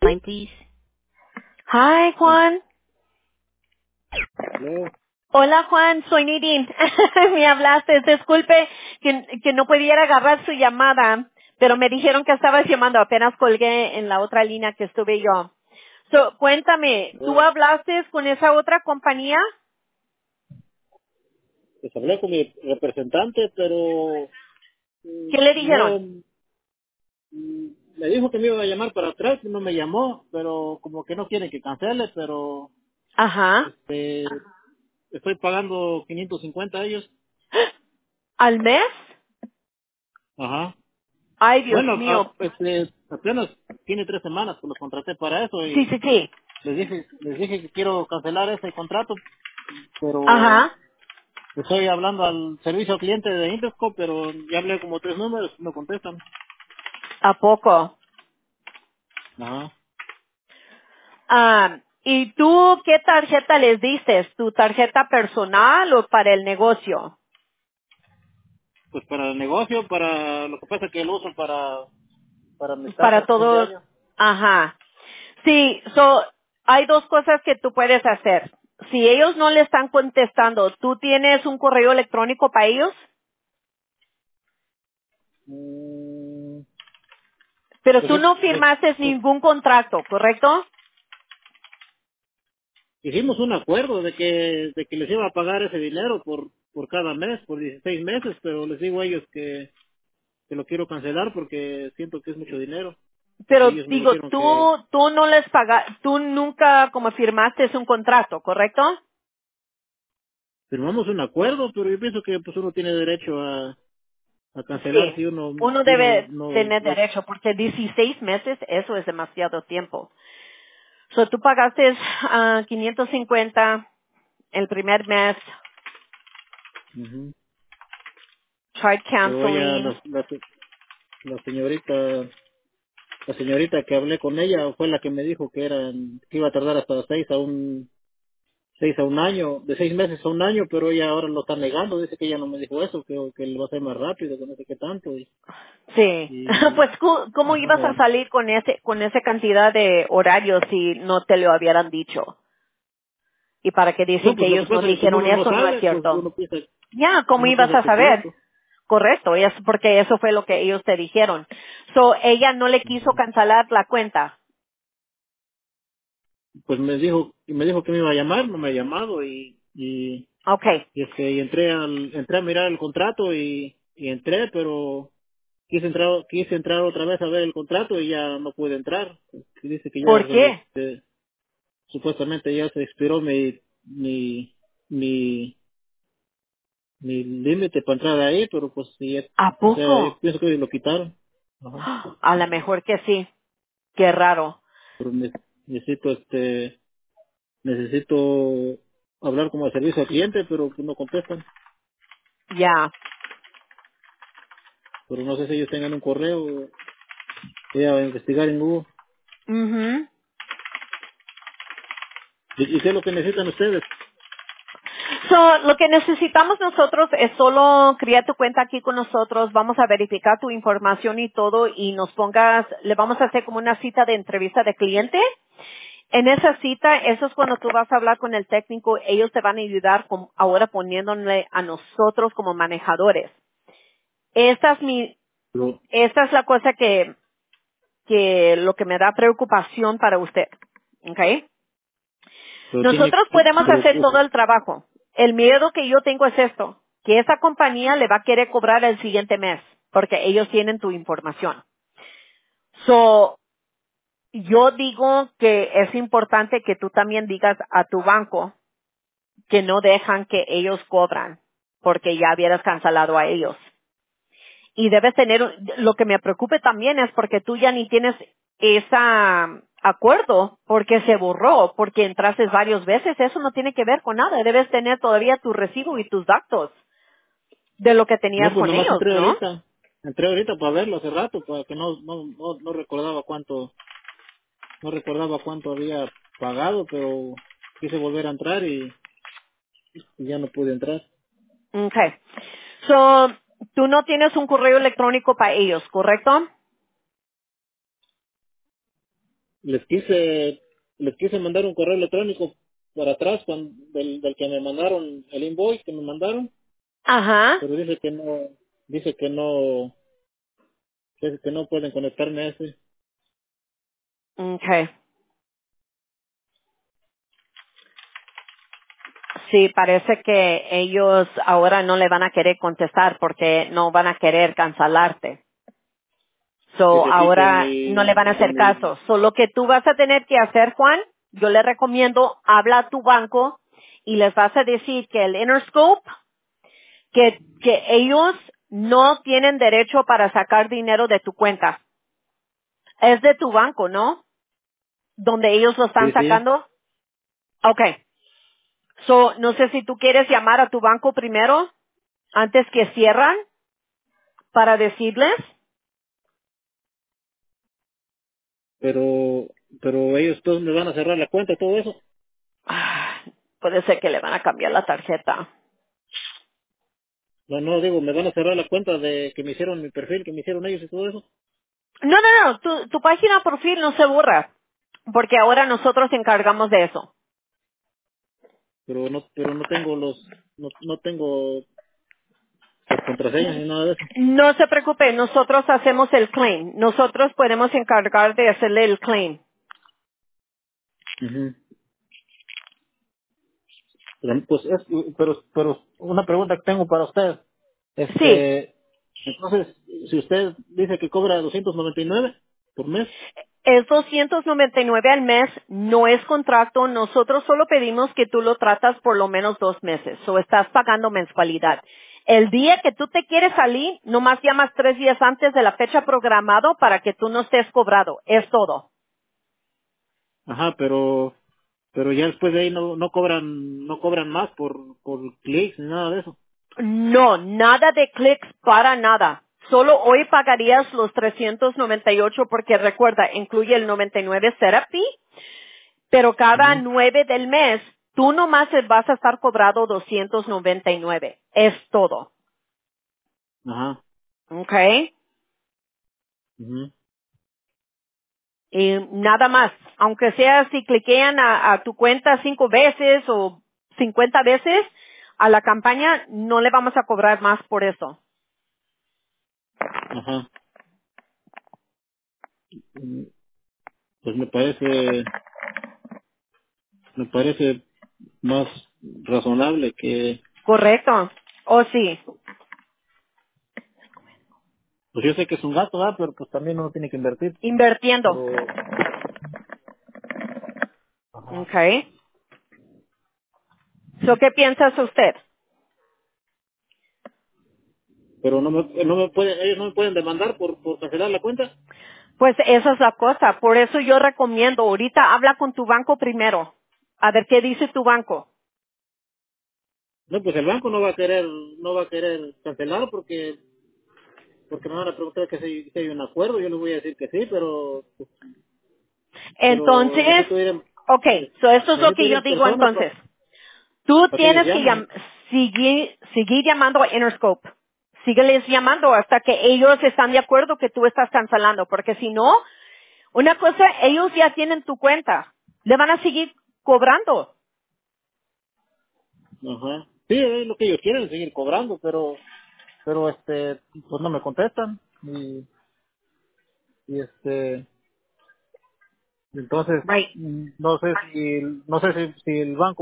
Line, please. Hi, Sí. Juan. No, Hola, Juan. Soy Nidin. Me hablaste. Disculpe que no pudiera agarrar su llamada, pero me dijeron que estabas llamando. Apenas colgué en la otra línea que estuve yo. Cuéntame, ¿tú no, hablaste con esa otra compañía? pues hablé con mi representante, pero ¿Qué le no, dijeron? me dijo que me iba a llamar para atrás, no me llamó, pero como que no quiere que cancele, pero Ajá. este estoy pagando 550 a ellos. ¿Al mes? Ajá. Ay, Dios Bueno, mío. apenas tiene 3 semanas que los contraté para eso Sí, y sí, sí. les dije que quiero cancelar ese contrato, pero Ajá. estoy hablando al servicio al cliente de Interscope, pero ya hablé como 3 números, no contestan. ¿A poco? Ajá. ¿Y tú qué tarjeta les diste? ¿Tu tarjeta personal o para el negocio? Pues para el negocio, para lo que pasa que lo uso para mis Para tasas de fin de todos. año. Ajá. Sí, hay dos cosas que tú puedes hacer. Si ellos no le están contestando, ¿tú tienes un correo electrónico para ellos? Mm, Pero pues, tú no pues, firmaste pues, ningún contrato, ¿correcto? hicimos un acuerdo de que les iba a pagar ese dinero por cada mes, por 16 meses, pero les digo a ellos que lo quiero cancelar porque siento que es mucho dinero. Y Pero ellos me digo, dijeron que tú no les pagas, tú nunca como firmaste un contrato, ¿correcto? firmamos un acuerdo, pero yo pienso que pues uno tiene derecho a cancelar Sí. si uno, Uno si uno debe no, tener no. derecho porque 16 meses, eso es demasiado tiempo. Tú pagaste 550 el primer mes, Ujú. tried Pero ella, canceling. la señorita La señorita que hablé con ella fue la que me dijo que iba a tardar hasta 6 a un año, de 6 meses a un año, pero ella ahora lo está negando, dice que ella no me dijo eso, que lo va a hacer más rápido, que no sé qué tanto. Sí. Y Pues, ¿cómo ibas a ajá, salir con esa cantidad de horarios si no te lo hubieran dicho? Y para que no, dicen que pues lo que ellos no pasa es que como dijeron uno no eso, no es sabe, pues cierto. uno piensa, Ya, ¿cómo uno ibas piensa a que es saber? cierto. Correcto, es porque eso fue lo que ellos te dijeron. Ella no le quiso cancelar la cuenta. Pues me dijo que me iba a llamar, no me ha llamado Okay. y entré a mirar el contrato y entré, pero quise entrar otra vez a ver el contrato y ya no pude entrar. Dice que ya ¿Por qué? supuestamente ya se expiró mi, mi, mi límite para entrar ahí, pero pues sí, ¿A o sea, yo poco? pienso que lo quitaron. Ajá. A lo mejor que sí. Qué raro. Pero necesito, necesito hablar como de servicio al cliente, pero pues no contestan. Ya. Pero no sé si ellos tengan un correo, voy a investigar en Google. Mhm. ¿Y qué es lo que necesitan ustedes? Lo que necesitamos nosotros es solo crear tu cuenta aquí con nosotros, vamos a verificar tu información y todo y le vamos a hacer como una cita de entrevista de cliente. En esa cita, eso es cuando tú vas a hablar con el técnico, ellos te van a ayudar ahora poniéndole a nosotros como manejadores. Esta es Pero, esta es la cosa que lo que me da preocupación para usted. ¿Ok? pero tiene, Nosotros podemos pero, hacer todo el trabajo. El miedo que yo tengo es esto, que esa compañía le va a querer cobrar el siguiente mes, porque ellos tienen tu información. So, yo digo que es importante que tú también digas a tu banco que no dejan que ellos cobran, porque ya hubieras cancelado a ellos. Y debes tener, lo que me preocupe también es porque tú ya ni tienes ese acuerdo porque se borró, porque entraste varias veces, eso no tiene que ver con nada, debes tener todavía tu recibo y tus datos de lo que tenías no, pues con nomás ellos, ¿no? entré ahorita para verlo hace rato, para que no recordaba cuánto había pagado, pero quise volver a entrar y ya no pude entrar. Okay. So, tú no tienes un correo electrónico para ellos, ¿correcto? les quise mandar un correo electrónico para atrás del que me mandaron, el invoice que me mandaron, Ajá. pero dice que no pueden conectarme a ese. Okay. Sí, parece que ellos ahora no le van a querer contestar porque no van a querer cancelarte. So, Dice aquí que ahora no le van a hacer caso. So, lo que tú vas a tener que hacer, Juan, yo le recomiendo, habla a tu banco y les vas a decir que el Interscope, que ellos no tienen derecho para sacar dinero de tu cuenta. Es de tu banco, ¿no? Donde ellos lo están sí, sacando. Okay. So, no sé si tú quieres llamar a tu banco primero, antes que cierran, para decirles. pero ellos todos me van a cerrar la cuenta, todo eso. Ah, puede ser que le van a cambiar la tarjeta. No, digo, me van a cerrar la cuenta de que me hicieron mi perfil, que me hicieron ellos y todo eso. No, tu página perfil no se borra, porque ahora nosotros se encargamos de eso. Pero no tengo las contraseñas ni nada de eso. No se preocupe, nosotros hacemos el claim. Nosotros podemos encargar de hacerle el claim. Ujú. Pues pero una pregunta que tengo para usted. Sí, Entonces, si usted dice que cobra 299 por mes, es 299 al mes, no es contrato, nosotros solo pedimos que tú lo tratas por lo menos 2 meses, o estás pagando mensualidad. El día que tú te quieres salir, nomás llamas 3 días antes de la fecha programado para que tú no estés cobrado, es todo. ajá, pero ya después de ahí no cobran más por clics ni nada de eso. No, nada de clics para nada. Solo hoy pagarías los 398 porque recuerda, incluye el 99 setup fee, pero cada Ujú. 9 del mes, tú nomás vas a estar cobrado 299. Es todo. Ajá. ¿Ok? Ujú. Y nada más. Aunque sea si cliquean a tu cuenta 5 veces o 50 veces, a la campaña no le vamos a cobrar más por eso. Ajá. Mm, Pues me parece más razonable que, ¿Correcto? ¿O sí? pues yo sé que es un gasto, ¿verdad? Pero pues también uno tiene que invertir. Invirtiendo. Pero, ajá. ¿Ok? So, ¿qué piensas usted? Pero ellos no me pueden demandar por cancelar la cuenta. Pues esa es la cosa. Por eso yo recomiendo, ahorita habla con tu banco primero. A ver qué dice tu banco. No, pues el banco no va a querer cancelar porque me van a preguntar que si hay un acuerdo, yo les voy a decir que sí, pero Entonces, ok, so esto es lo necesito que ir yo en digo persona entonces. Tú que ellos tienes que llamen. seguir llamando a Interscope. Sígueles llamando hasta que ellos están de acuerdo que tú estás cancelando, porque si no, una cosa, ellos ya tienen tu cuenta. Le van a seguir cobrando. Ajá. Sí, es lo que ellos quieren, seguir cobrando, pero pues no me contestan y entonces Right. no sé si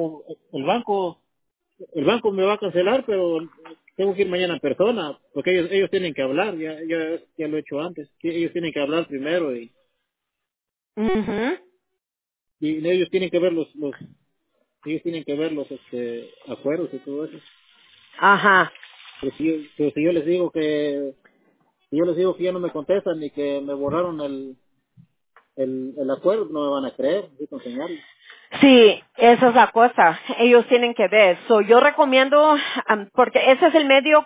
el banco me va a cancelar, pero tengo que ir mañana en persona, porque ellos tienen que hablar, ya lo he hecho antes, sí, ellos tienen que hablar primero Ujú. y ellos tienen que ver ellos tienen que ver los acuerdos y todo eso. Ajá. Pero si yo les digo que ya no me contestan y que me borraron el acuerdo, no me van a creer, necesito enseñarles. Sí, esa es la cosa. Ellos tienen que ver. So, yo recomiendo, porque ese es el medio,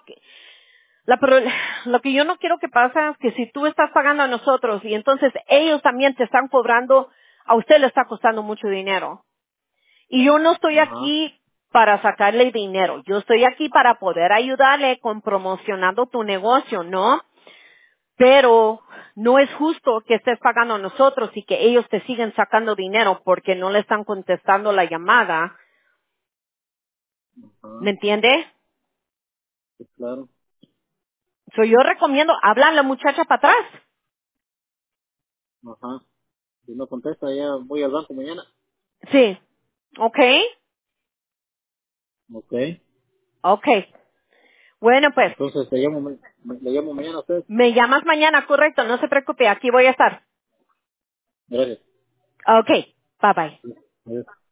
lo que yo no quiero que pase es que si tú estás pagando a nosotros y entonces ellos también te están cobrando, a usted le está costando mucho dinero. Y yo no estoy Ajá, aquí para sacarle dinero. Yo estoy aquí para poder ayudarle con promocionando tu negocio, ¿no? Pero no es justo que estés pagando a nosotros y que ellos te siguen sacando dinero porque no le están contestando la llamada. Ajá, ¿Me entiende? sí, claro. So, yo recomiendo hablar a la muchacha para atrás. Ajá. Si no contesta, ya voy al banco mañana. Sí. ¿Ok? Ok. Ok. Bueno, pues, Entonces le llamo mañana a usted. me llamas mañana, correcto. No se preocupe, aquí voy a estar. Gracias. Ok. Bye bye. Adiós.